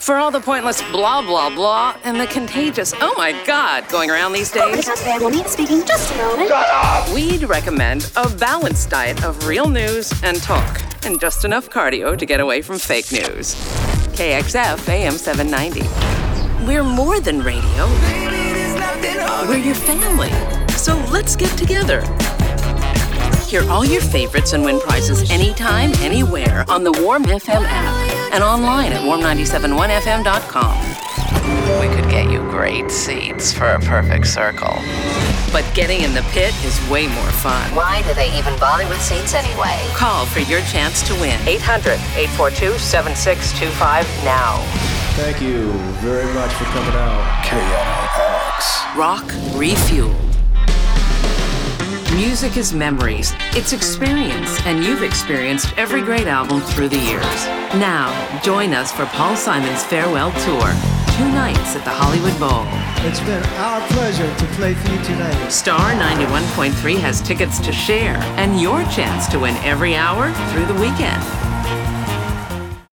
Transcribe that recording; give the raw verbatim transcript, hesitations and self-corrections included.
For all the pointless blah, blah, blah, and the contagious, oh my God, going around these days, speaking, just a moment. Shut up! we'd recommend a balanced diet of real news and talk, and just enough cardio to get away from fake news. K X F A M seven ninety. We're more than radio. We're your family. So let's get together. Hear all your favorites and win prizes anytime, anywhere on the Warm F M app and online at warm nine seven one f m dot com. We could get you great seats for a perfect circle. But getting in the pit is way more fun. Why do they even bother with seats anyway? Call for your chance to win. eight hundred, eight four two, seven six two five now. Thank you very much for coming out. K N O X. Rock refueled. Music is memories, it's experience, and you've experienced every great album through the years. Now, join us for Paul Simon's farewell tour. Two nights at the Hollywood Bowl. It's been our pleasure to play for you tonight. Star ninety-one point three has tickets to share and your chance to win every hour through the weekend.